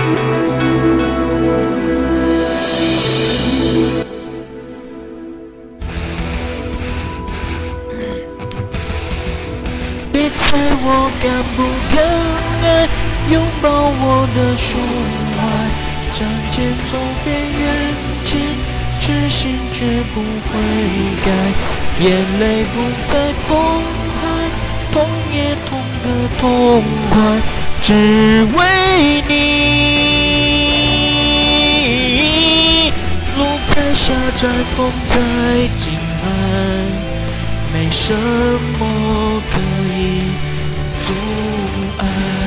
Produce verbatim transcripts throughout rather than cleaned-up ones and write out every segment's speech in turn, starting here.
别猜我敢不敢爱，拥抱我的胸怀，仗剑走遍人间，痴心绝不会改，眼泪不再澎湃，痛也痛个痛快，只为你。路在下窄，风在惊寒，没什么可以阻碍。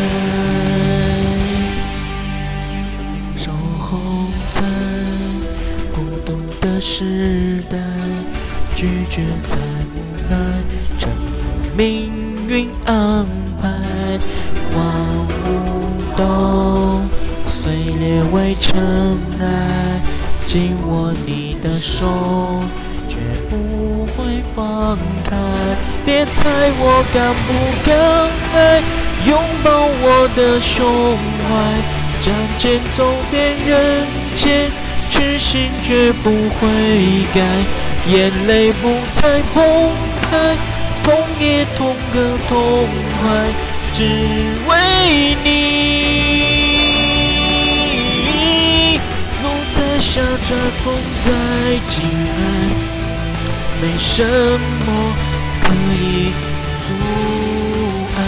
守候在孤独的时代，拒绝再无奈，臣服命运安排。万物都碎裂为尘埃，紧握你的手，绝不会放开。别猜我敢不敢爱，拥抱我的胸怀，仗剑走遍人间，痴心绝不会改，眼泪不再澎湃，痛也痛个痛快，只为你。路在下窄，风在惊寒，没什么可以阻碍。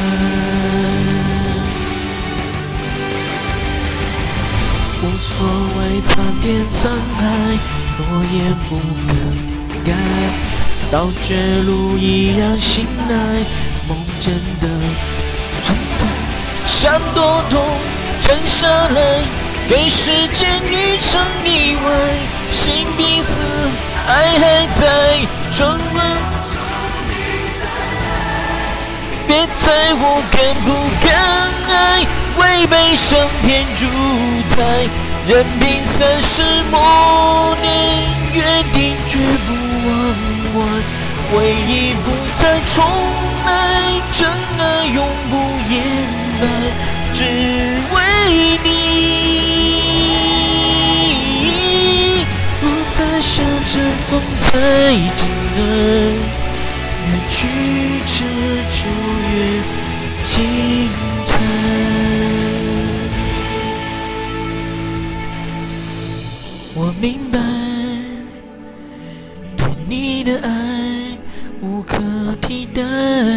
无所谓残天沧海，诺言不更改，到绝路依然醒来，梦真的存在。山多痛，沉下来，给时间一场意外，心必死，爱还在，春温。别猜我敢不敢爱，为悲伤添主宰，任凭三世默念，约定绝不忘怀，回忆不再重来，真爱永不言败，只为你。路在下窄，风在惊寒，越曲折就越精彩。我明白，对你的爱无可替代。